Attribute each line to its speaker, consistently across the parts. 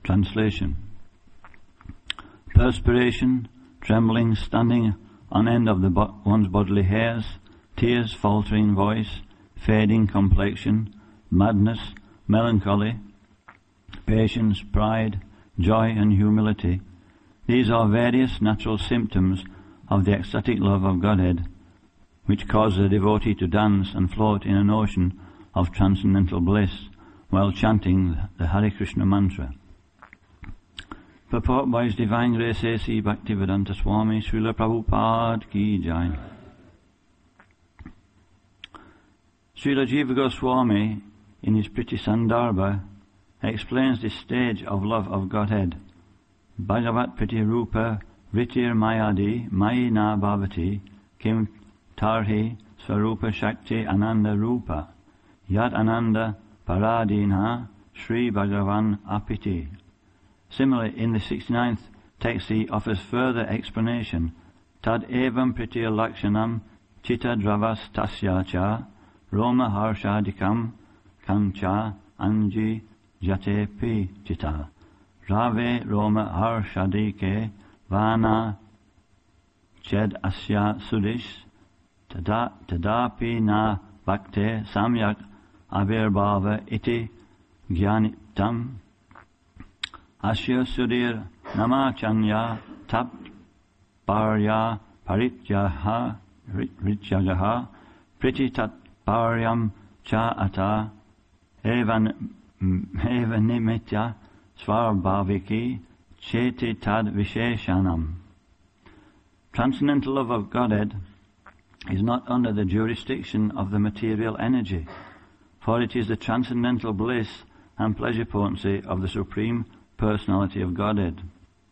Speaker 1: Translation. Perspiration, trembling, standing on end of one's bodily hairs, tears, faltering voice, fading complexion, madness, melancholy, patience, pride, joy and humility. These are various natural symptoms of the ecstatic love of Godhead, which causes a devotee to dance and float in an ocean of transcendental bliss while chanting the Hare Krishna mantra. Purport by His Divine Grace A.C. Bhaktivedanta Swami Srila Prabhupada Ki Jai. Srila Jiva Goswami, in his Priti Sandarbha, explains this stage of love of Godhead. Bhagavat Priti Rupa Vritir Mayadi Mayi Na Bhavati Kim Tarhi Swarupa Shakti Ananda Rupa Yad Ananda Paradina Sri Bhagavan Apiti. Similarly, in the 69th text he offers further explanation. Tad evam pritir lakshanam chitta dravas tasya cha roma harshadikam kancha anji jate pi chitta rave roma harshadike vana ched asya sudish tadapi na bhakte samyak avirbhava iti jnanitam Asya Sudir Namachanya Tap Parya Parityaha Rityagaha Prititat Paryam Cha Ata Evanimitra Svarbhaviki Cheti Tad Visheshanam. Transcendental love of Godhead is not under the jurisdiction of the material energy, for it is the transcendental bliss and pleasure potency of the Supreme Personality of Godhead.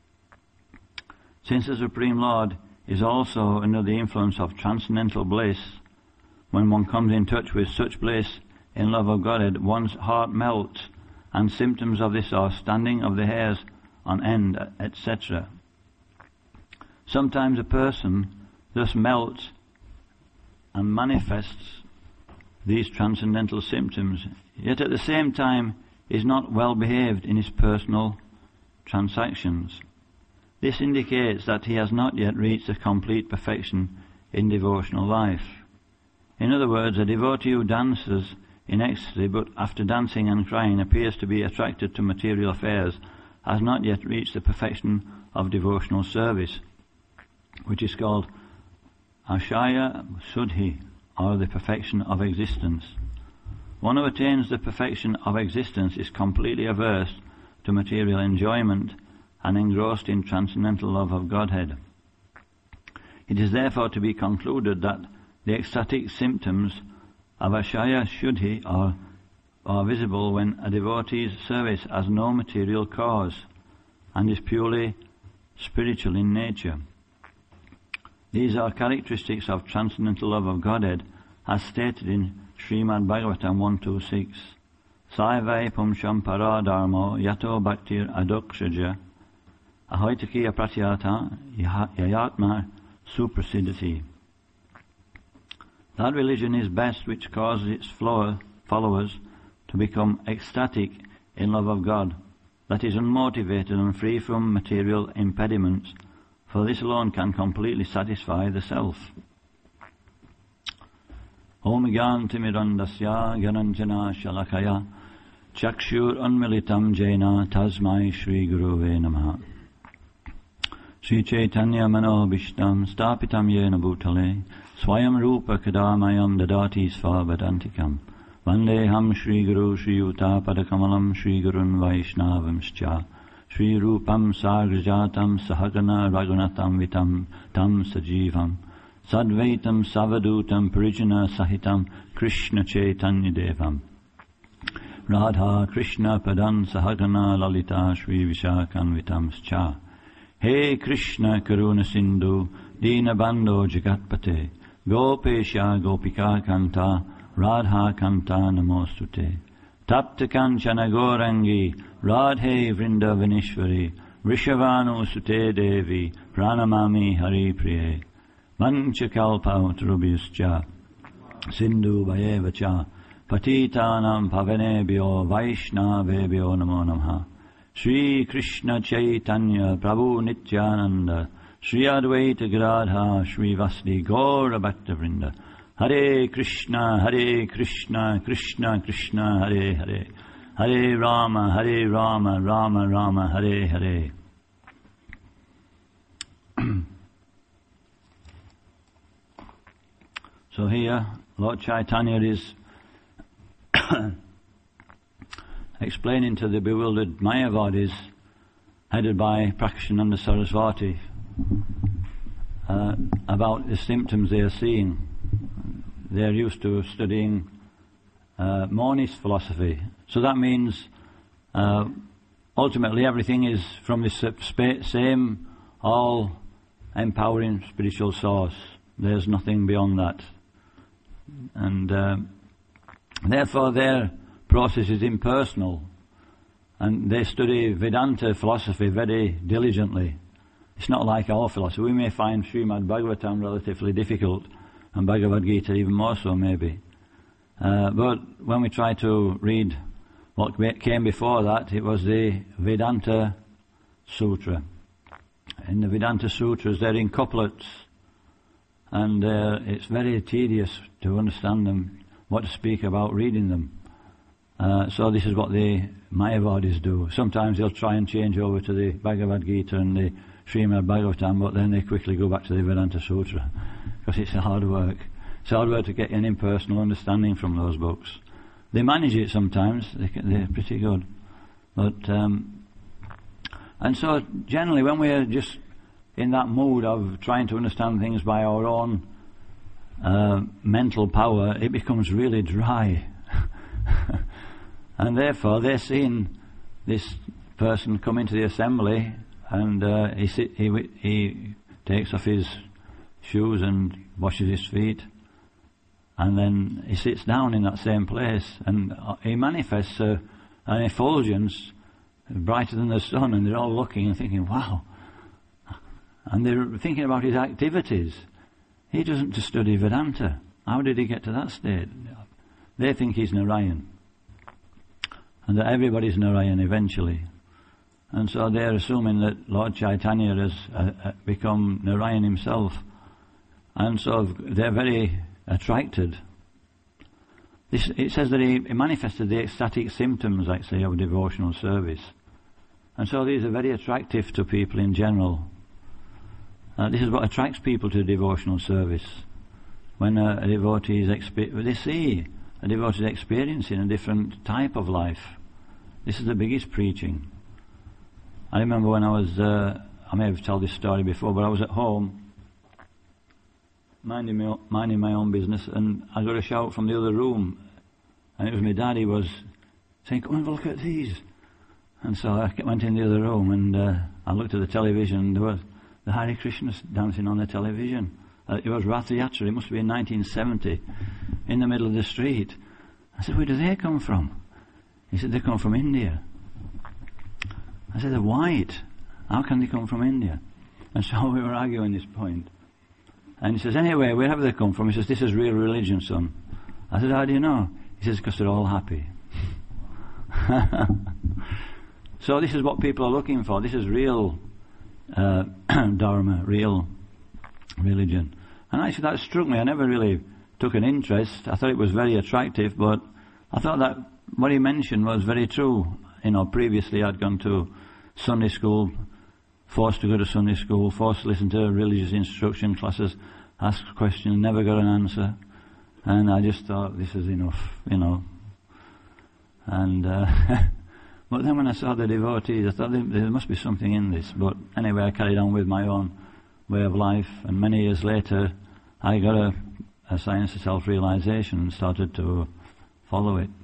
Speaker 1: Since the Supreme Lord is also under the influence of transcendental bliss, when one comes in touch with such bliss in love of Godhead, one's heart melts, and symptoms of this are standing of the hairs on end, etc. Sometimes a person thus melts and manifests these transcendental symptoms, yet at the same time is not well behaved in his personal transactions. This indicates that he has not yet reached a complete perfection in devotional life. In other words, a devotee who dances in ecstasy but after dancing and crying appears to be attracted to material affairs has not yet reached the perfection of devotional service, which is called Ashaya Suddhi, or the perfection of existence. One who attains the perfection of existence is completely averse to material enjoyment and engrossed in transcendental love of Godhead. It is therefore to be concluded that the ecstatic symptoms of Ashaya Shuddhi are visible when a devotee's service has no material cause and is purely spiritual in nature. These are characteristics of transcendental love of Godhead as stated in Srimad Bhagavatam 126. Saivai pumsham paradharmo yato bhaktir adokshaja ahoitakiya pratyata yayatma suprasiddhati. That religion is best which causes its followers to become ecstatic in love of God, that is unmotivated and free from material impediments, for this alone can completely satisfy the self. Om Gyantimirandasya Gyananjana Shalakaya Chakshur Unmilitam Jena Tasmai Shri Guruve Namaha. Sri Chaitanya Manobishtam Stapitam Yena Bhutale Swayam Rupa Kadamayam Dadati Svavadantikam Vandeham Shri Guru Shri Yuta Padakamalam Shri Gurun Vaishnavamscha Shri Rupam Sagrajatam Sahagana Raghunatam Vitam Tam Sajivam Sadvaitam Savadutam Parijana Sahitam Krishna Chaitanya Devam Radha Krishna Padan Sahagana Lalita Shri Vishakanvitam Scha. Hey Krishna Karuna Sindhu Dina Bando Jagatpate Gopesha Gopika Kanta Radha Kanta Namostute Tapta Kanchana Gorangi Radhe Vrindavanishwari Rishavanu Sute Devi Pranamami Hari Priye Manchakalpautrubhyascha Sindhu Vayevacha Patitanam Pavanebhyo Vaishnavebhyo Namo Namaha. Sri Krishna Chaitanya Prabhu Nityananda Sri Advaita Gadadhar Sri Vasdi Gaura Bhaktavrinda. Hare Krishna Krishna Krishna Hare Hare, Hare Rama Rama Rama Hare Hare. So here Lord Chaitanya is explaining to the bewildered Mayavadis, headed by Prakashananda Sarasvati, about the symptoms they are seeing. They're used to studying monist philosophy. So that means ultimately everything is from this same all-empowering spiritual source. There's nothing beyond that. And therefore their process is impersonal, and they study Vedanta philosophy very diligently. It's not like our philosophy. We may find Srimad Bhagavatam relatively difficult, and Bhagavad Gita even more so maybe. But when we try to read what came before that, it was the Vedanta Sutra. In the Vedanta Sutras, they're in couplets, and it's very tedious to understand them, what to speak about reading them. So this is what the Mayavadis do. Sometimes they'll try and change over to the Bhagavad Gita and the Srimad Bhagavatam, but then they quickly go back to the Vedanta Sutra, because it's hard work. It's hard work to get an impersonal understanding from those books. They manage it sometimes, they're pretty good. But and so generally when we're just in that mood of trying to understand things by our own mental power, it becomes really dry. And therefore they're seeing this person come into the assembly, and he takes off his shoes and washes his feet, and then he sits down in that same place, and he manifests an effulgence brighter than the sun, and they're all looking and thinking, wow. And they're thinking about his activities. He doesn't just study Vedanta. How did he get to that state? They think he's Narayan, and that everybody's Narayan eventually. And so they're assuming that Lord Chaitanya has become Narayan himself. And so they're very attracted. It says that he manifested the ecstatic symptoms, like say, of devotional service. And so these are very attractive to people in general. This is what attracts people to devotional service. When a devotee they see a devotee experiencing a different type of life. This is the biggest preaching. I remember when I was, I may have told this story before, but I was at home minding my own business, and I got a shout from the other room, and it was my dad. He was saying, "Come and have a look at these." And so I went in the other room, and I looked at the television, and there was the Hare Krishnas dancing on the television. It was Rath Yatra, it must have been 1970, in the middle of the street. I said, "Where do they come from?" He said, "They come from India." I said, "They're white. How can they come from India?" And so we were arguing this point. And he says, "Anyway, wherever they come from," he says, "this is real religion, son." I said, "How do you know?" He says, "Because they're all happy." So this is what people are looking for. This is real dharma, real religion. And actually that struck me. I never really took an interest. I thought it was very attractive, but I thought that what he mentioned was very true. Previously I'd gone to Sunday school, forced to go to Sunday school, forced to listen to religious instruction classes, ask questions, never got an answer. And I just thought, this is enough, And but then when I saw the devotees, I thought there must be something in this. But anyway, I carried on with my own way of life, and many years later I got a science of self-realization and started to follow it.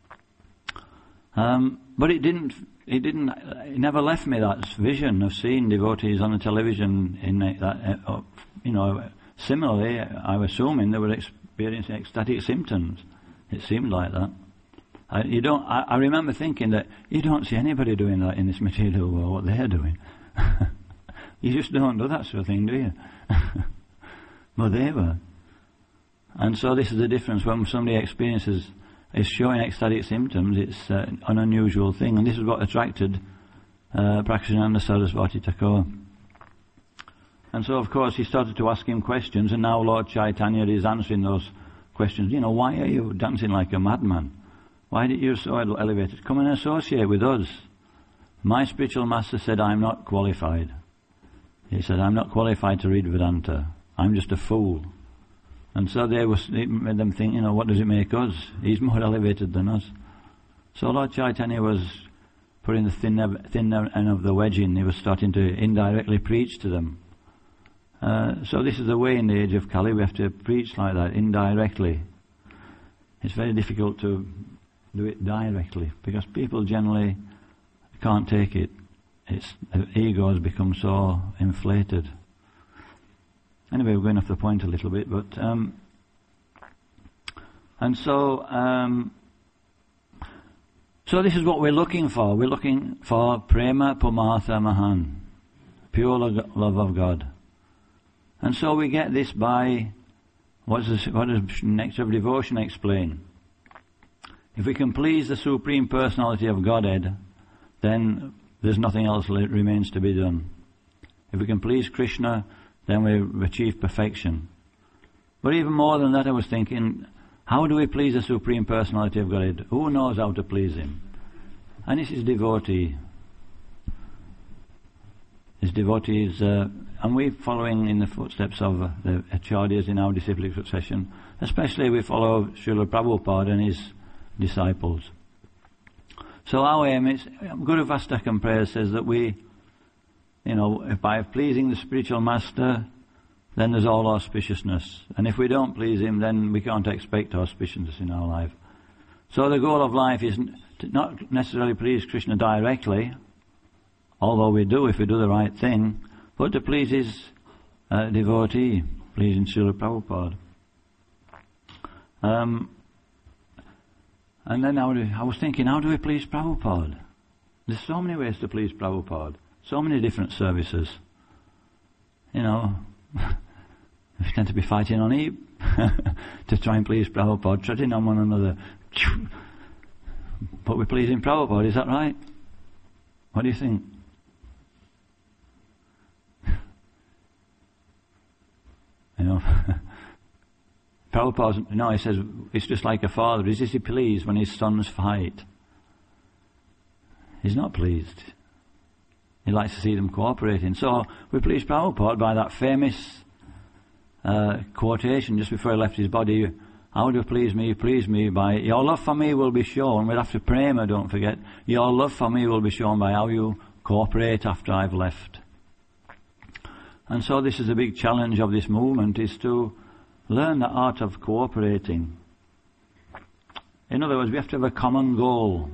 Speaker 1: But it never left me that vision of seeing devotees on the television similarly, I was assuming they were experiencing ecstatic symptoms. It seemed like that. I remember thinking that you don't see anybody doing that in this material world, what they're doing. You just don't do that sort of thing, do you? But they were. And so this is the difference. When somebody is showing ecstatic symptoms, it's an unusual thing. And this is what attracted Prakshananda Saraswati Thakur. And so, of course, he started to ask him questions, and now Lord Chaitanya is answering those questions. You know, why are you dancing like a madman? Why did you so elevated? Come and associate with us. My spiritual master said, I'm not qualified. He said, I'm not qualified to read Vedanta. I'm just a fool. And so it made them think, you know, what does it make us? He's more elevated than us. So Lord Chaitanya was putting the thin end of the wedge in. He was starting to indirectly preach to them. So this is the way in the age of Kali. We have to preach like that, indirectly. It's very difficult to do it directly, because people generally can't take it. The ego has become so inflated. Anyway, we're going off the point a little bit, but so this is what we're looking for. We're looking for prema pumartha mahan, pure love of God. And so we get this by, what does Nectar of Devotion explain? If we can please the Supreme Personality of Godhead, then there's nothing else remains to be done. If we can please Krishna, then we achieve perfection. But even more than that, I was thinking, how do we please the Supreme Personality of Godhead? Who knows how to please Him? And this is devotee. This devotee is, and we're following in the footsteps of the Acharyas in our disciplic succession. Especially we follow Srila Prabhupada and his disciples. So our aim is, Guru Vastakam prayer says that we, you know, by pleasing the spiritual master, then there's all auspiciousness. And if we don't please him, then we can't expect auspiciousness in our life. So the goal of life is to not necessarily please Krishna directly, although we do if we do the right thing, but to please his devotee, pleasing Srila Prabhupada. And then I was thinking, how do we please Prabhupada? There's so many ways to please Prabhupada. So many different services. You know, we tend to be fighting on heap to try and please Prabhupada, treading on one another. But we're pleasing Prabhupada, is that right? What do you think? You know, Prabhupada, no, he says, it's just like a father. Is he pleased when his sons fight? He's not pleased. He likes to see them cooperating. So we please Prabhupada by that famous quotation just before he left his body. How do you please me? Please me by, your love for me will be shown. We'll have to prema, don't forget. Your love for me will be shown by how you cooperate after I've left. And so this is a big challenge of this movement, is to learn the art of cooperating. In other words, we have to have a common goal.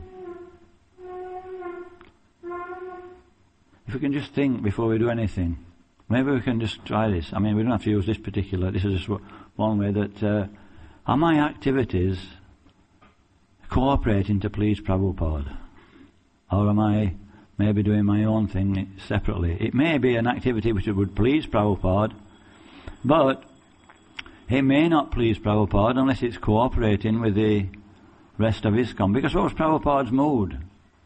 Speaker 1: If we can just think before we do anything, maybe we can just try this. I mean, we don't have to use this particular, this is just one way that, are my activities cooperating to please Prabhupada? Or am I maybe doing my own thing separately? It may be an activity which would please Prabhupada, but it may not please Prabhupada unless it's cooperating with the rest of ISKCON. Because what was Prabhupada's mood?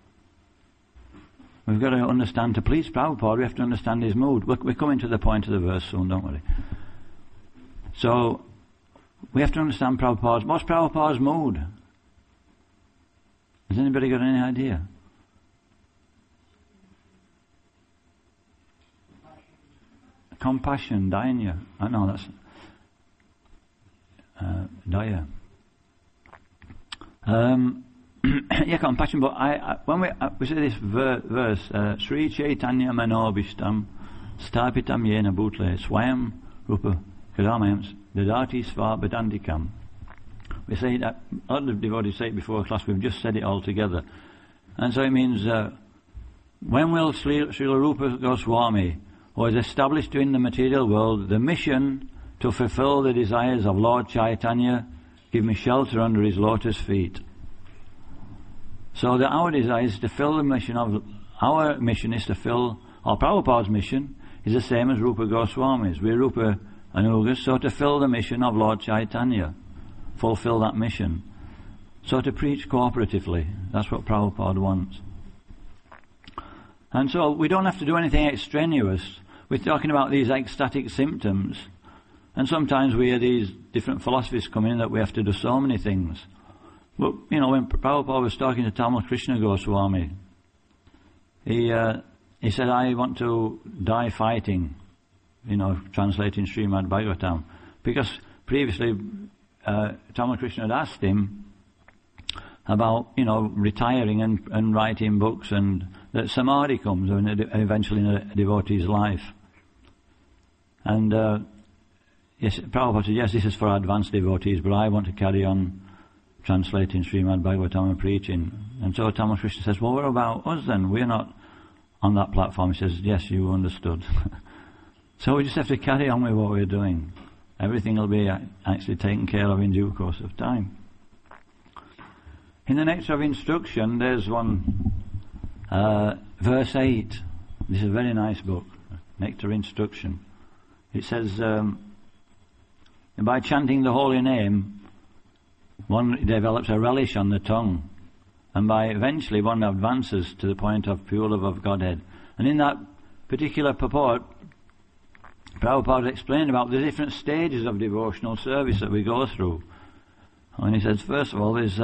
Speaker 1: We've got to understand, to please Prabhupada, we have to understand his mood. We're coming to the point of the verse soon, don't we? So, we have to understand what's Prabhupada's mood? Has anybody got any idea? Compassion, dainya. I know that's daya. Yeah, compassion. But when we say this verse, Sri Chaitanya Manobishtam Stapitam Yena Bhutle Swayam Rupa Kadamayams Dadati Sva Vedandikam. We say that, a lot of devotees say it before class, we've just said it all together. And so it means, when will Srila Rupa Goswami, who has established in the material world the mission to fulfill the desires of Lord Chaitanya, give me shelter under his lotus feet? So that our desire is to fill the mission of, our mission is to fill, or Prabhupada's mission is the same as Rupa Goswami's. We're Rupa Anugas, so to fill the mission of Lord Chaitanya, fulfill that mission. So to preach cooperatively, that's what Prabhupada wants. And so we don't have to do anything extraneous. We're talking about these ecstatic symptoms. And sometimes we hear these different philosophies come in that we have to do so many things. But, you know, when Prabhupada was talking to Tamal Krishna Goswami, he said, I want to die fighting, you know, translating Srimad Bhagavatam. Because previously, Tamal Krishna had asked him about, you know, retiring and writing books, and that samadhi comes eventually in a devotee's life. And yes, Prabhupada said, yes, this is for advanced devotees, but I want to carry on translating Srimad Bhagavatam and preaching. And so Tamal Krishna says, well, what about us then? We're not on that platform. He says, yes, you understood. So we just have to carry on with what we're doing. Everything will be actually taken care of in due course of time. In the Nectar of Instruction, there's one, verse 8. This is a very nice book, Nectar of Instruction. It says, by chanting the holy name, one develops a relish on the tongue, and by eventually one advances to the point of pure love of Godhead. And in that particular purport, Prabhupada explained about the different stages of devotional service that we go through. And he says, first of all, there's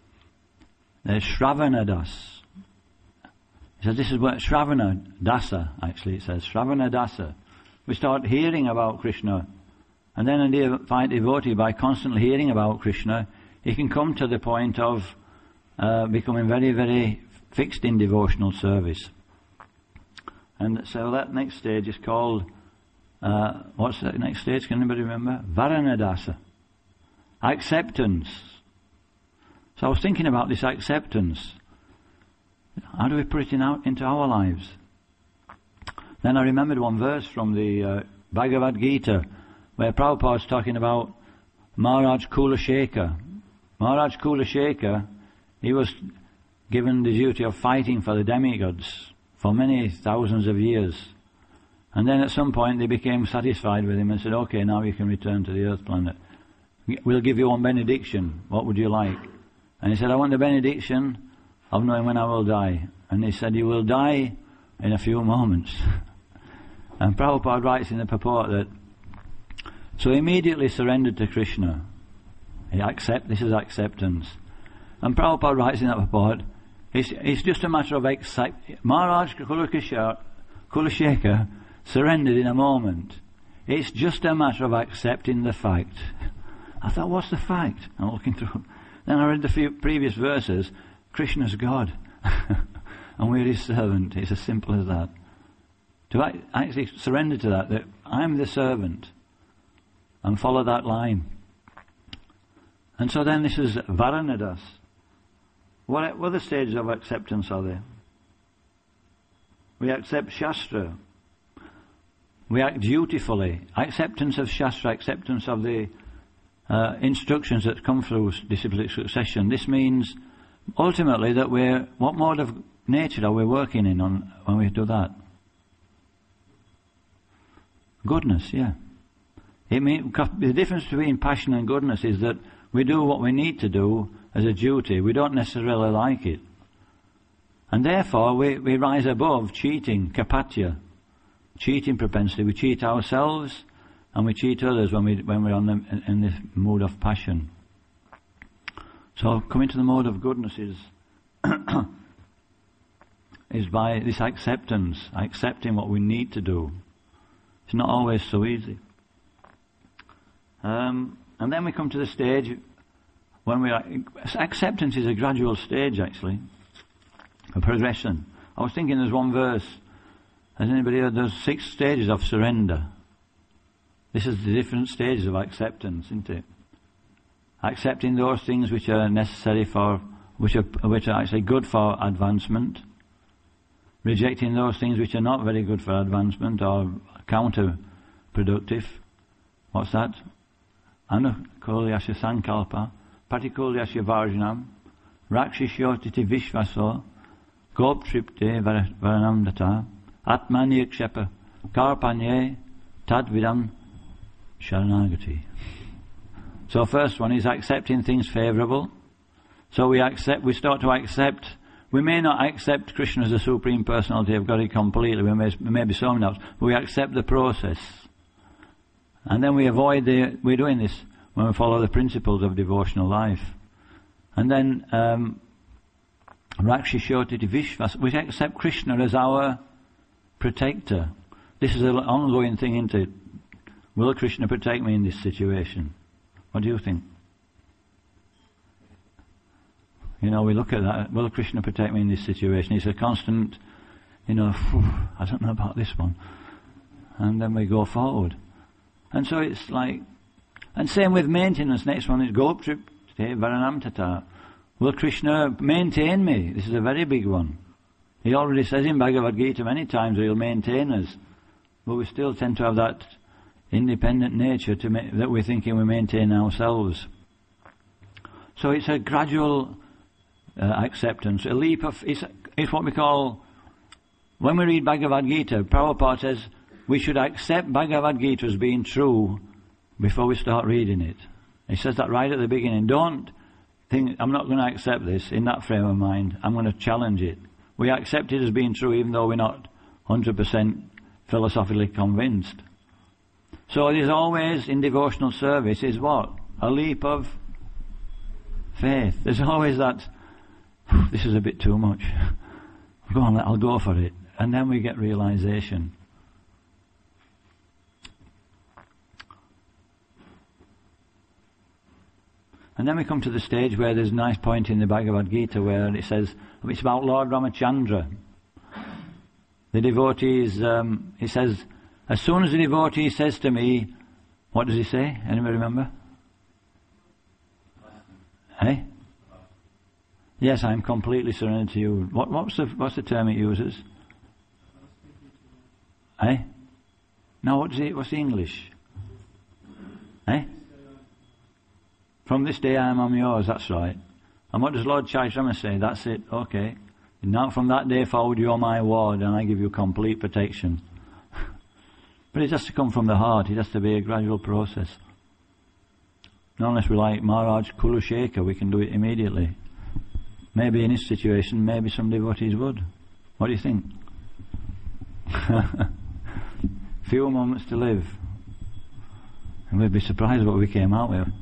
Speaker 1: Shravana Das. He says this is what Shravana Dasa, actually it says, Shravana Dasa. We start hearing about Krishna, and then a devotee, by constantly hearing about Krishna, he can come to the point of becoming very, very fixed in devotional service. And so that next stage is called, what's that next stage? Can anybody remember? Varanadasa. Acceptance. So I was thinking about this acceptance. How do we put it into our lives? Then I remembered one verse from the Bhagavad Gita, where Prabhupada's talking about Maharaj Kulashekar. Maharaj Kulashekar, he was given the duty of fighting for the demigods for many thousands of years. And then at some point they became satisfied with him and said, okay, now you can return to the earth planet. We'll give you one benediction. What would you like? And he said, I want the benediction of knowing when I will die. And he said, you will die in a few moments. And Prabhupada writes in the purport that, so he immediately surrendered to Krishna. This is acceptance. And Prabhupada writes in that purport, it's just a matter of Maharaj Kulashekar surrendered in a moment. It's just a matter of accepting the fact. I thought, what's the fact? I'm looking through. Then I read the few previous verses. Krishna's God. And we're his servant. It's as simple as that. To actually surrender to that I'm the servant. And follow that line. And so then this is Varanadas. What other stages of acceptance are there? We accept Shastra. We act dutifully. Acceptance of Shastra, acceptance of the instructions that come through disciplic succession. This means ultimately that what mode of nature are we working in when we do that? Goodness, yeah. The difference between passion and goodness is that we do what we need to do as a duty. We don't necessarily like it. And therefore we rise above cheating, kapatya, cheating propensity. We cheat ourselves and we cheat others when we're in this mood of passion. So coming to the mode of goodness is by this acceptance, accepting what we need to do. It's not always so easy. And then we come to the stage when acceptance is a gradual stage, actually, a progression. I was thinking there's one verse. Has anybody heard there's 6 stages of surrender? This is the different stages of acceptance, isn't it? Accepting those things which are necessary which are actually good for advancement. Rejecting those things which are not very good for advancement or counterproductive. What's that? Anukulyasya sankalpa, patikulyasya varjanam, rakshishotiti vishvaso, goptripte varanamdata, atmanyakshepa, karpanye, tadvidam sharanagati. So first one is accepting things favourable. So we start to accept we may not accept Krishna as the Supreme Personality of God completely, we may be some doubts, but we accept the process. And then we avoid we're doing this when we follow the principles of devotional life. And then, Rakshishoti Vishvas, we accept Krishna as our protector. This is an ongoing thing, isn't it? Will Krishna protect me in this situation? What do you think? We look at that. Will Krishna protect me in this situation? It's a constant, I don't know about this one. And then we go forward. And so it's like, and same with maintenance. Next one is Goptrip, Varanam Tata. Will Krishna maintain me? This is a very big one. He already says in Bhagavad Gita many times he'll maintain us. But we still tend to have that independent nature that we're thinking we maintain ourselves. So it's a gradual acceptance, a leap of, it's what we call, when we read Bhagavad Gita, Prabhupada says we should accept Bhagavad Gita as being true before we start reading it. He says that right at the beginning. Don't think, I'm not going to accept this in that frame of mind. I'm going to challenge it. We accept it as being true even though we're not 100% philosophically convinced. So there's always, in devotional service, is what? A leap of faith. There's always that, this is a bit too much. Go on, I'll go for it. And then we get realization. And then we come to the stage where there's a nice point in the Bhagavad Gita where it says, it's about Lord Ramachandra. The devotees, he says, as soon as the devotee says to me, what does he say? Anybody remember? Eh? Yes, I'm completely surrendered to you. What's the term it uses? Eh? No, what's the English? Eh? From this day I am yours, that's right. And what does Lord Chaitanya say? That's it, okay. Now from that day forward you're my ward and I give you complete protection. But it has to come from the heart, it has to be a gradual process. Not unless we like Maharaj Kulushekar, we can do it immediately. Maybe in his situation, maybe some devotees would. What do you think? Few moments to live. And we'd be surprised what we came out with.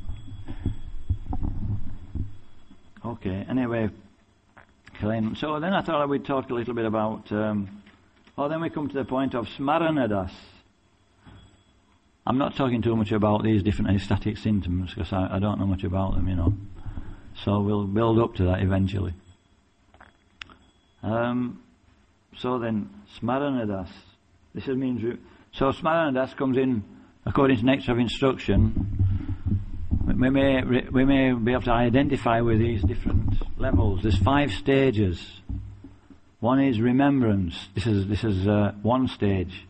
Speaker 1: Okay, anyway. So then I thought I would talk a little bit about... then we come to the point of Smaranadas. I'm not talking too much about these different ecstatic symptoms because I don't know much about them, So we'll build up to that eventually. So then, Smaranadas. This means... So Smaranadas comes in, according to Nectar of Instruction, we may be able to identify with these different levels. There's 5 stages. One is remembrance. This is one stage.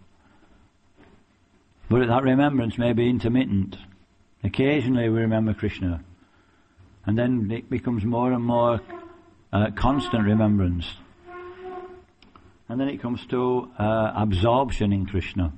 Speaker 1: But that remembrance may be intermittent. Occasionally we remember Krishna. And then it becomes more and more constant remembrance. And then it comes to absorption in Krishna.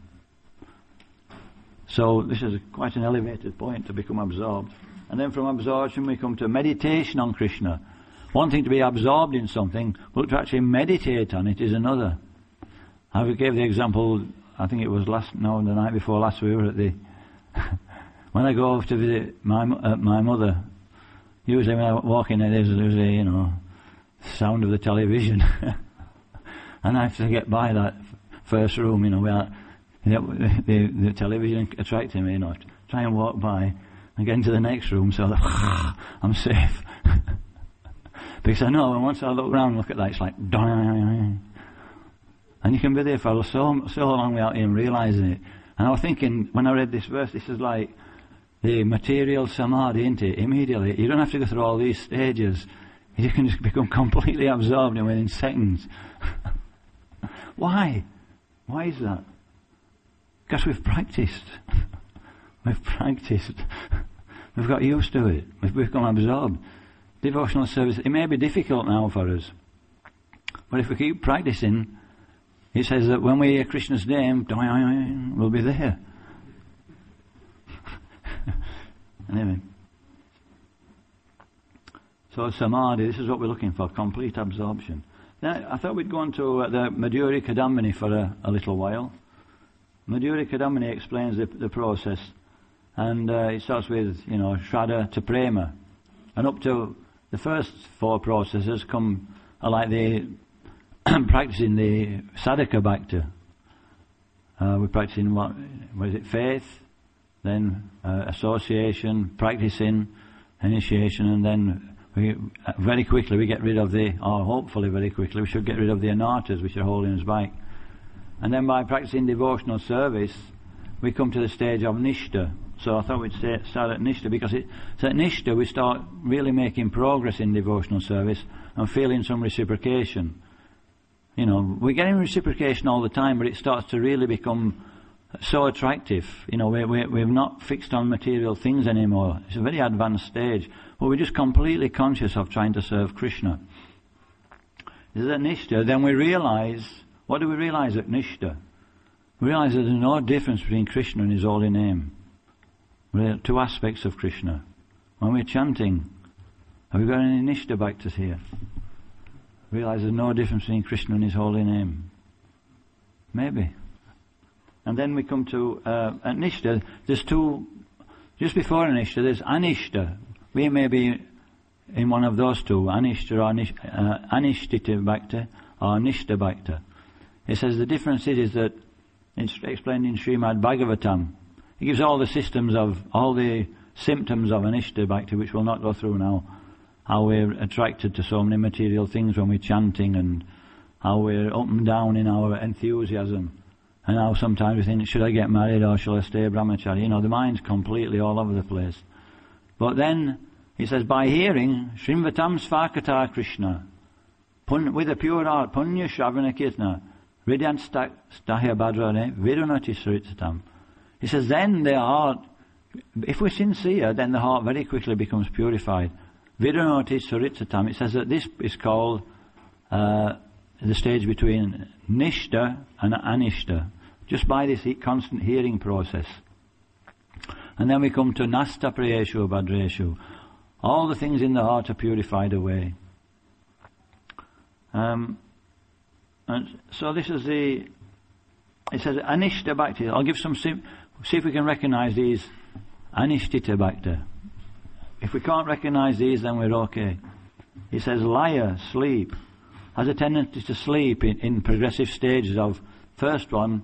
Speaker 1: So this is quite an elevated point, to become absorbed. And then from absorption we come to meditation on Krishna. One thing to be absorbed in something, but to actually meditate on it is another. I gave the example, I think it was the night before last, we were at the... when I go to visit my mother, usually when I walk in there, there's a, sound of the television. And I have to get by that first room, where the television attracting me, try and walk by and get into the next room so that I'm safe. Because I know once I look around and look at that, it's like, and you can be there for so long without even realising it. And I was thinking, when I read this verse, this is like the material samadhi, isn't it? Immediately, you don't have to go through all these stages. You can just become completely absorbed in within seconds. Why? Why is that? Because we've practiced. We've practiced. We've got used to it. We've become absorbed. Devotional service, it may be difficult now for us. But if we keep practicing, it says that when we hear Krishna's name, we'll be there. Anyway. So samadhi, this is what we're looking for, complete absorption. Now, I thought we'd go on to the Madhurya Kadambini for a little while. Madhurya Kadambini explains the process, and it starts with, Shraddha to Prema, and up to the first four processes are like the practicing the Sadhaka Bhakti. We're practicing what is it? Faith, then association, practicing, initiation, and then very quickly we get rid of hopefully very quickly, we should get rid of the anarthas which are holding us back. And then by practicing devotional service, we come to the stage of Nishtha. So I thought we'd start at Nishtha, because at Nishtha we start really making progress in devotional service and feeling some reciprocation. We're getting reciprocation all the time, but it starts to really become so attractive. We're not fixed on material things anymore. It's a very advanced stage, but we're just completely conscious of trying to serve Krishna. This is at Nishtha. Then we realize, what do we realize at Nishtha? We realize that there's no difference between Krishna and His holy name. We're two aspects of Krishna. When we're chanting, have we got any Nishtha bhaktas here? Realize there's no difference between Krishna and His holy name. Maybe. And then we come to at Nishtha, there's two, just before Nishtha, there's Anishta. We may be in one of those two, Anishta or Anishtita Bhakti or Nishtha Bhakti. It says the difference is that it's explained in Srimad Bhagavatam. It gives all the systems of, all the symptoms of Anishta Bhakti, which we'll not go through now. How we're attracted to so many material things when we're chanting, and how we're up and down in our enthusiasm. And how sometimes we think, should I get married or shall I stay brahmachari? The mind's completely all over the place. But then, he says, by hearing, Shrimvatam Svakata Krishna, with a pure heart, Punya Shravana Kirtana, Ridyant Stahya Bhadrane, Virunati Saritsatam. He says, then the heart, if we're sincere, then the heart very quickly becomes purified. Virunati Saritsatam. It says that this is called the stage between Nishtha and Anishta, just by this constant hearing process. And then we come to Nasta Prayeshu Bhadreshu. All the things in the heart are purified away. And so this is it says Anishta Bhakti. I'll give some, see if we can recognize these Anishtita Bhakti. If we can't recognize these, then we're okay. He says Laya, sleep, has a tendency to sleep in progressive stages of, first one,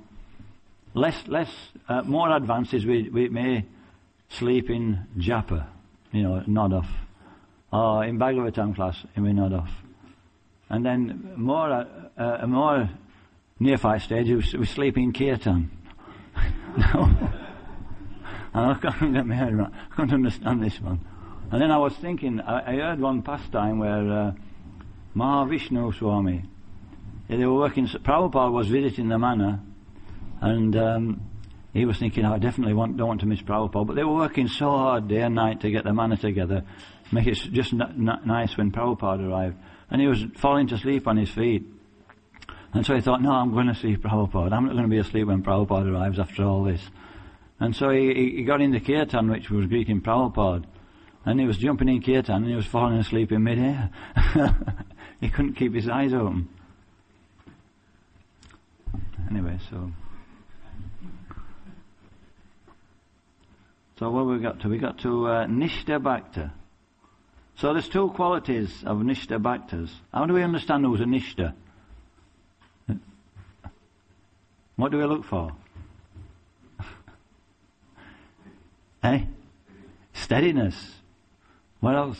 Speaker 1: more advanced is we may sleep in japa, nod off. Or in Bhagavatam class, we nod off. And then a more neophyte stage, we sleep in kirtan. No. I can't understand this one. And then I was thinking, I heard one pastime where Mahavishnu Swami, they were working, Prabhupada was visiting the manor, and he was thinking, I definitely don't want to miss Prabhupada, but they were working so hard day and night to get the manor together, make it just nice when Prabhupada arrived. And he was falling to sleep on his feet. And so he thought, no, I'm going to see Prabhupada. I'm not going to be asleep when Prabhupada arrives after all this. And so he got in the kirtan, which was greeting Prabhupada. And he was jumping in kirtan and he was falling asleep in mid-air. He couldn't keep his eyes open. Anyway, so what we got to? We got to Nishtha Bhakti. So there's two qualities of Nishtha Bhaktas. How do we understand who's a Nishtha? What do we look for? Steadiness. What else?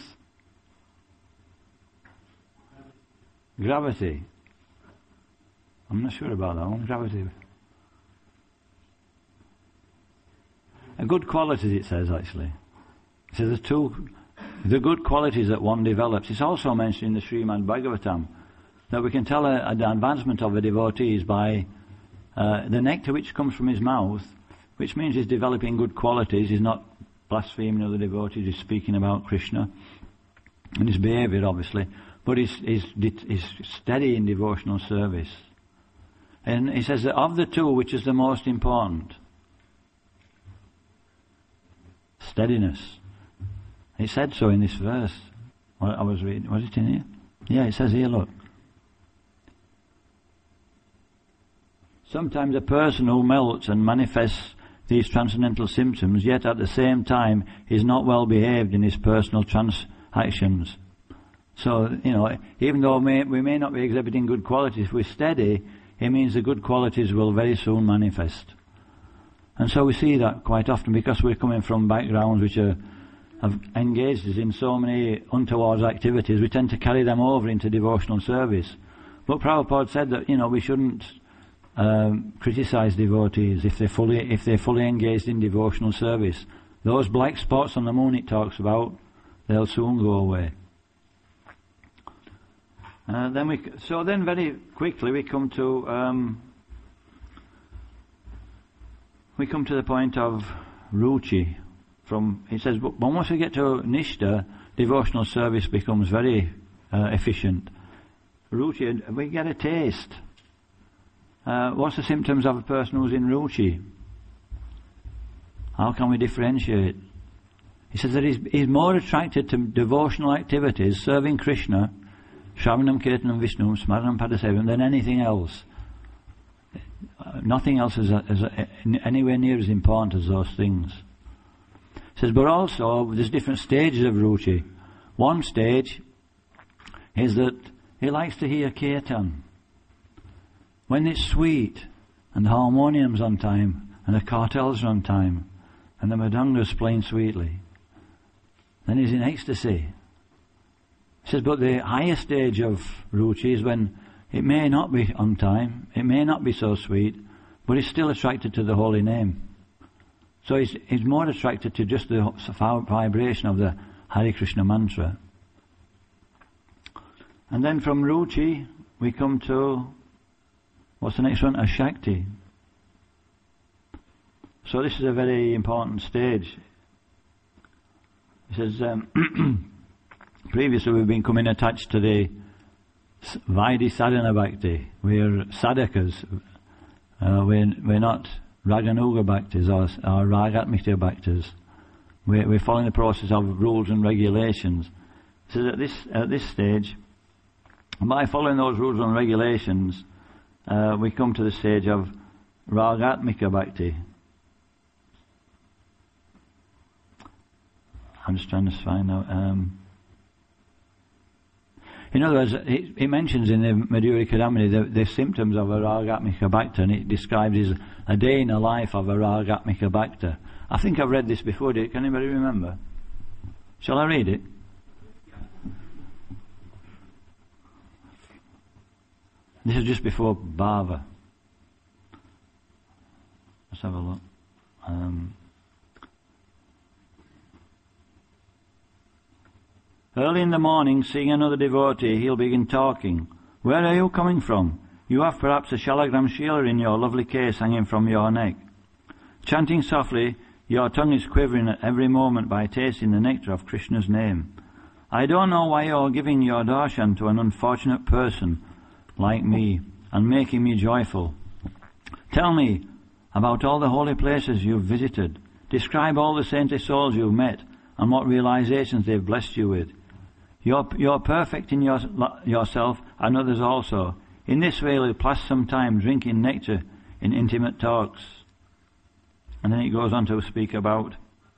Speaker 1: Gravity. I'm not sure about that one. Gravity. Good qualities, it says, actually. It says the good qualities that one develops. It's also mentioned in the Srimad Bhagavatam that we can tell an advancement of a devotee is by the nectar which comes from his mouth, which means he's developing good qualities. He's not blaspheming other devotees. He's speaking about Krishna and his behavior, obviously, but he's steady in devotional service. And he says that of the two, which is the most important? Steadiness. He said so in this verse. I was reading. Was it in here? Yeah, it says here, look. sometimes a person who melts and manifests these transcendental symptoms, yet at the same time is not well behaved in his personal transactions. So, even though we may not be exhibiting good qualities, if we're steady, it means the good qualities will very soon manifest. And so we see that quite often because we're coming from backgrounds which have engaged us in so many untoward activities, we tend to carry them over into devotional service. But Prabhupada said that, we shouldn't criticize devotees if they're fully engaged in devotional service. Those black spots on the moon it talks about, they'll soon go away. Then very quickly we come to the point of ruchi. He says, but once we get to nishta, devotional service becomes very efficient. Ruchi, we get a taste. What's the symptoms of a person who's in ruchi? How can we differentiate? He says that he's more attracted to devotional activities, serving Krishna, Shravanam, Kirtanam, Vishnu, Smaranam, Padasevam, than anything else. Nothing else is anywhere near as important as those things. He says, but also there's different stages of ruchi. One stage is that he likes to hear kirtan. When it's sweet, and the harmonium's on time, and the kartals are on time, and the mridanga's playing sweetly, then he's in ecstasy. He says, but the higher stage of ruchi is when it may not be on time, it may not be so sweet, but he's still attracted to the holy name. So he's more attracted to just the vibration of the Hare Krishna mantra. And then from ruchi, we come to, what's the next one? Ashakti. So this is a very important stage. He says, previously we've been coming attached to the Vaidhi Sadhana Bhakti. We're sadhakas. We're not Raganuga Bhaktis or Ragatmika Bhaktis. We're following the process of rules and regulations. So at this stage, by following those rules and regulations, we come to the stage of Ragatmika Bhakti. I'm just trying to find out. In other words, it mentions in the Madhurya Kadamini the symptoms of a Ragatmika Bhakta, and it describes as a day in the life of a Ragatmika Bhakta. I think I've read this before. Can anybody remember? Shall I read it? This is just before Bhava. Let's have a look. Early in the morning, seeing another devotee, he'll begin talking. Where are you coming from? You have perhaps a shalagram shila in your lovely case hanging from your neck. Chanting softly, your tongue is quivering at every moment by tasting the nectar of Krishna's name. I don't know why you're giving your darshan to an unfortunate person like me and making me joyful. Tell me about all the holy places you've visited. Describe all the saintly souls you've met and what realizations they've blessed you with. You're perfect in yourself and others also. In this way you'll pass some time drinking nectar in intimate talks. And then it goes on to speak about,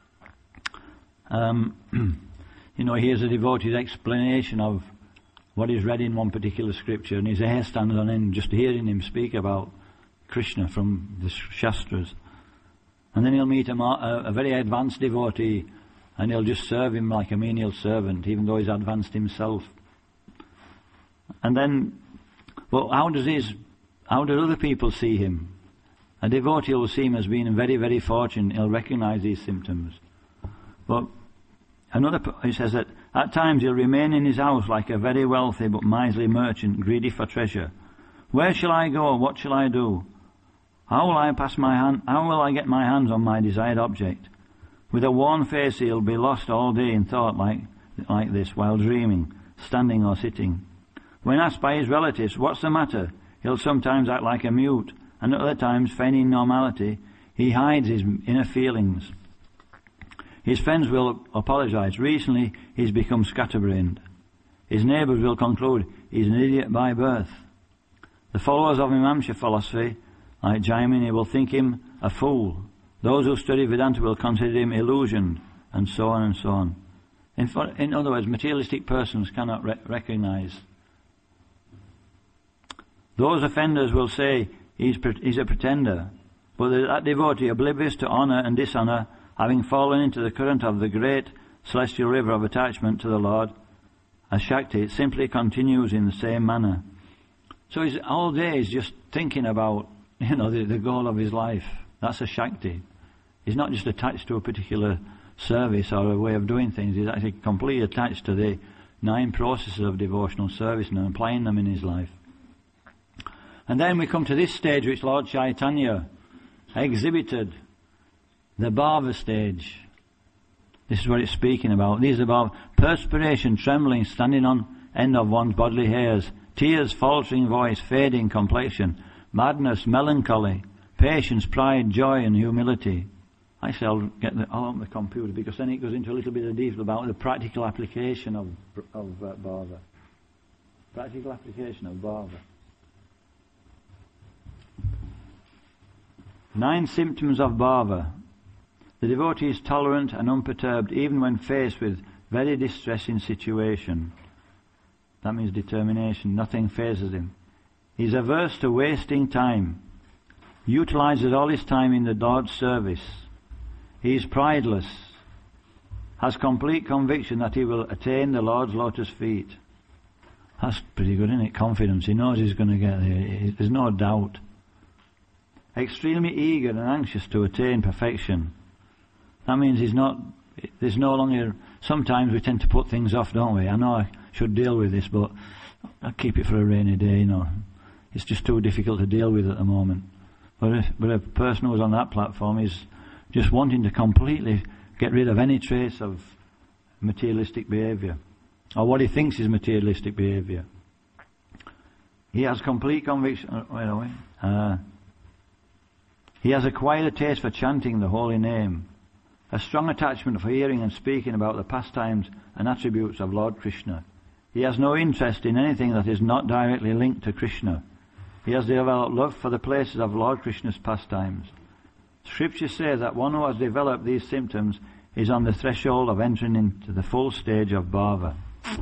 Speaker 1: here's a devotee's explanation of what is read in one particular scripture, and his hair stands on end just hearing him speak about Krishna from the Shastras. And then he'll meet a very advanced devotee, and he'll just serve him like a menial servant, even though he's advanced himself. And then, well, how do other people see him? A devotee will see him as being very, very fortunate. He'll recognize these symptoms. But he says that at times he'll remain in his house like a very wealthy but miserly merchant, greedy for treasure. Where shall I go? What shall I do? How will I get my hands on my desired object? With a worn face he'll be lost all day in thought like this, while dreaming, standing or sitting. When asked by his relatives, what's the matter? He'll sometimes act like a mute, and at other times, feigning normality, he hides his inner feelings. His friends will apologize. Recently, he's become scatterbrained. His neighbors will conclude he's an idiot by birth. The followers of Mimamsa philosophy Like Jaimini will think him a fool. Those who study Vedanta will consider him illusioned, and so on and so on. In other words, materialistic persons cannot recognize. Those offenders will say he's a pretender, but that devotee, oblivious to honour and dishonour, having fallen into the current of the great celestial river of attachment to the Lord, as Shakti, it simply continues in the same manner. So his all day is just thinking about, the goal of his life. That's a Shakti. He's not just attached to a particular service or a way of doing things. He's actually completely attached to the 9 processes of devotional service and applying them in his life. And then we come to this stage which Lord Chaitanya exhibited, the bhava stage. This is what it's speaking about. These are about perspiration, trembling, standing on end of one's bodily hairs, tears, faltering voice, fading complexion, madness, melancholy, patience, pride, joy and humility. Actually, I'll open the computer because then it goes into a little bit of detail about the practical application of bhava. Practical application of bhava. 9 symptoms of bhava. The devotee is tolerant and unperturbed even when faced with very distressing situation. That means determination. Nothing phases him. He is averse to wasting time. Utilizes all his time in the Lord's service. He is prideless. Has complete conviction that he will attain the Lord's lotus feet. That's pretty good, isn't it? Confidence. He knows he's going to get there. There's no doubt. Extremely eager and anxious to attain perfection. That means there's no longer, sometimes we tend to put things off, don't we? I know I should deal with this, but I'll keep it for a rainy day, It's just too difficult to deal with at the moment. But a person who's on that platform is just wanting to completely get rid of any trace of materialistic behaviour, or what he thinks is materialistic behaviour. He has complete conviction. Where are we? He has acquired a taste for chanting the holy name, a strong attachment for hearing and speaking about the pastimes and attributes of Lord Krishna. He has no interest in anything that is not directly linked to Krishna. He has developed love for the places of Lord Krishna's pastimes. Scripture says that one who has developed these symptoms is on the threshold of entering into the full stage of bhava.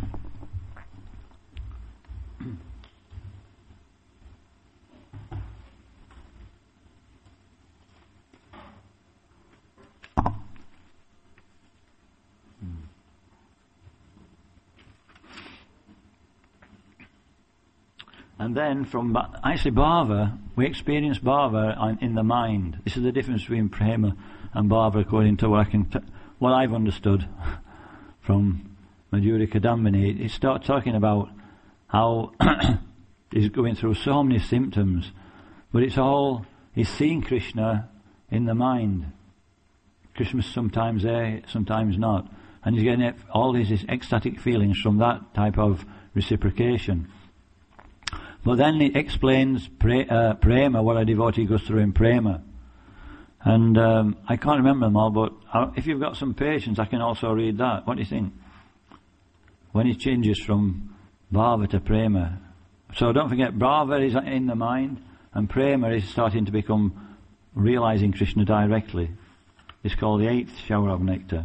Speaker 1: And then from actually bhava, we experience bhava in the mind. This is the difference between prema and bhava, according to what I've understood from Madhurya Kadambini. He starts talking about how he's going through so many symptoms, but he's seeing Krishna in the mind. Krishna's sometimes there, sometimes not, and he's getting all these ecstatic feelings from that type of reciprocation. But then it explains prema, what a devotee goes through in prema. And I can't remember them all, but if you've got some patience, I can also read that. What do you think? When it changes from bhava to prema. So don't forget, bhava is in the mind, and prema is starting to become realizing Krishna directly. It's called the 8th shower of nectar.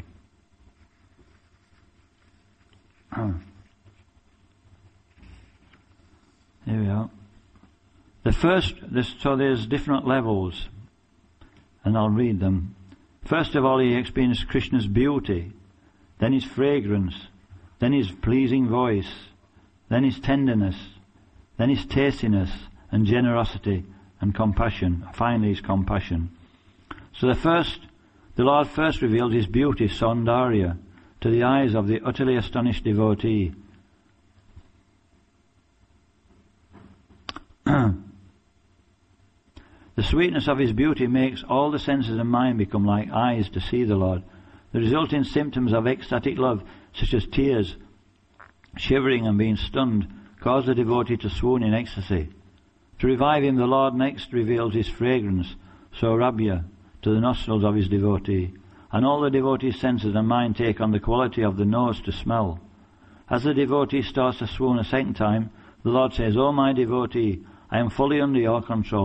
Speaker 1: Here we are. So there's different levels, and I'll read them. First of all, he experienced Krishna's beauty, then his fragrance, then his pleasing voice, then his tenderness, then his tastiness and generosity and compassion. Finally, his compassion. So the Lord first revealed his beauty, Saundarya, to the eyes of the utterly astonished devotee. The sweetness of his beauty makes all the senses and mind become like eyes to see the Lord. The resulting symptoms of ecstatic love, such as tears, shivering and being stunned, cause the devotee to swoon in ecstasy. To revive him, the Lord next reveals his fragrance, Saurabhya, to the nostrils of his devotee, and all the devotee's senses and mind take on the quality of the nose to smell. As the devotee starts to swoon a second time, the Lord says, "O my devotee, I am fully under your control.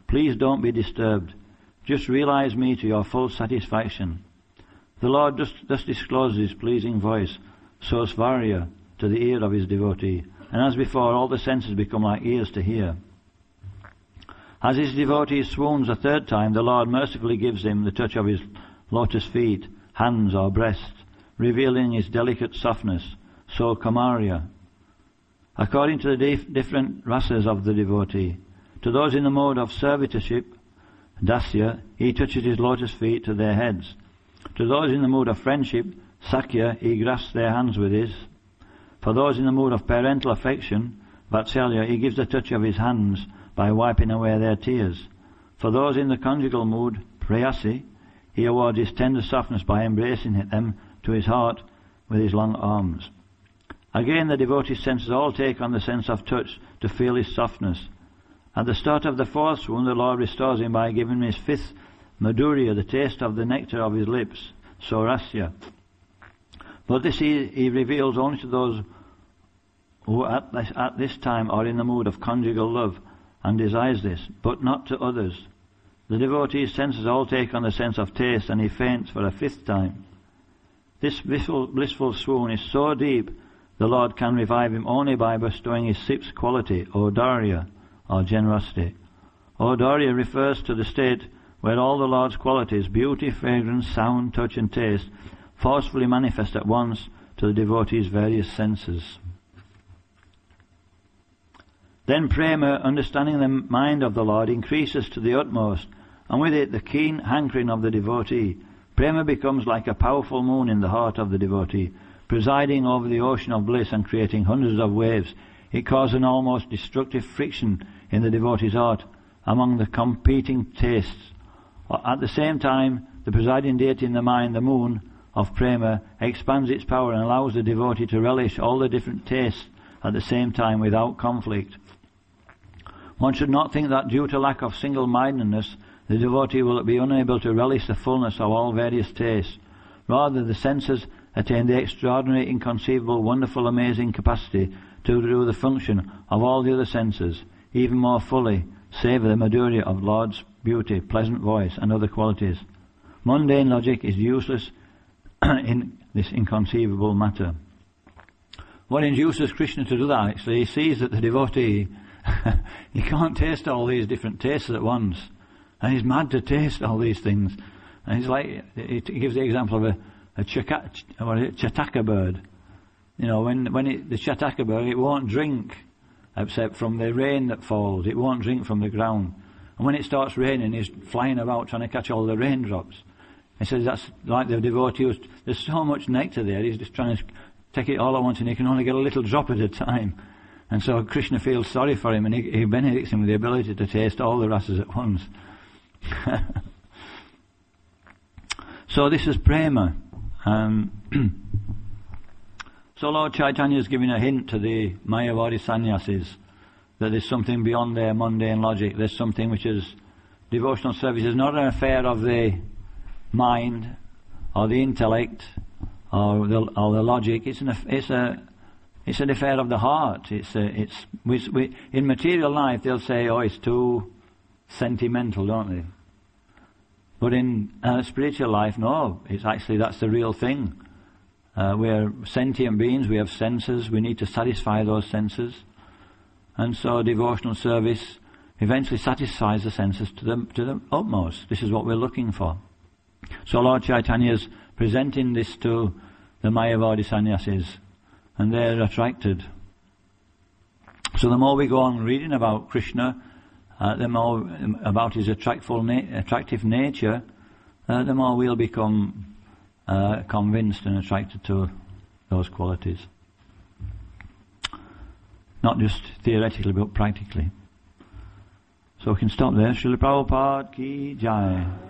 Speaker 1: Please don't be disturbed. Just realize me to your full satisfaction. The Lord thus discloses his pleasing voice, so Svarya, to the ear of his devotee, and as before all the senses become like ears to hear. As his devotee swoons a third time, the Lord mercifully gives him the touch of his lotus feet, hands or breast, revealing his delicate softness, so Kamarya. According to the different rasas of the devotee, to those in the mode of servitorship, Dasya, he touches his lotus feet to their heads. To those in the mood of friendship, Sakya, he grasps their hands with his. For those in the mood of parental affection, Vatsalya, he gives a touch of his hands by wiping away their tears. For those in the conjugal mood, Prayasi, he awards his tender softness by embracing them to his heart with his long arms. Again the devotee's senses all take on the sense of touch to feel his softness. At the start of the fourth swoon, the Lord restores him by giving him his fifth Madhurya, the taste of the nectar of his lips, Saurasya. But this he reveals only to those who at this time are in the mood of conjugal love and desires this, but not to others. The devotee's senses all take on the sense of taste, and he faints for a fifth time. This blissful swoon is so deep, the Lord can revive him only by bestowing his sixth quality, Audarya, or generosity. Audarya refers to the state where all the Lord's qualities, beauty, fragrance, sound, touch and taste, forcefully manifest at once to the devotee's various senses. Then prema, understanding the mind of the Lord, increases to the utmost, and with it the keen hankering of the devotee. Prema becomes like a powerful moon in the heart of the devotee, presiding over the ocean of bliss and creating hundreds of waves. It causes an almost destructive friction in the devotee's heart among the competing tastes. At the same time, the presiding deity in the mind, the moon of prema, expands its power and allows the devotee to relish all the different tastes at the same time without conflict. One should not think that due to lack of single-mindedness, the devotee will be unable to relish the fullness of all various tastes. Rather, the senses attain the extraordinary, inconceivable, wonderful, amazing capacity to do the function of all the other senses, even more fully, savour the Madhurya of Lord's beauty, pleasant voice, and other qualities. Mundane logic is useless in this inconceivable matter. What induces Krishna to do that, actually, he sees that the devotee, he can't taste all these different tastes at once, and he's mad to taste all these things. And he's like, he gives the example of a chataka bird. You know, when the chataka bird, it won't drink except from the rain that falls. It won't drink from the ground. And when it starts raining, he's flying about trying to catch all the raindrops. He says that's like the devotee. There's so much nectar there, he's just trying to take it all at once, and he can only get a little drop at a time. And so Krishna feels sorry for him, and he benedicts him with the ability to taste all the rasas at once. So this is prema. So Lord Chaitanya is giving a hint to the Mayavadi sannyasis that there's something beyond their mundane logic. There's something which is devotional service. It's not an affair of the mind or the intellect or the logic. It's an affair of the heart. In material life they'll say, oh, it's too sentimental, don't they? But in spiritual life, no. It's actually, that's the real thing. We're sentient beings, we have senses, we need to satisfy those senses. And so devotional service eventually satisfies the senses to the utmost. This is what we're looking for. So Lord Chaitanya is presenting this to the Mayavadi sannyasis, and they're attracted. So the more we go on reading about Krishna, the more about his attractive nature, the more we'll become convinced and attracted to those qualities. Not just theoretically, but practically. So we can stop there. Srila Prabhupada ki jai.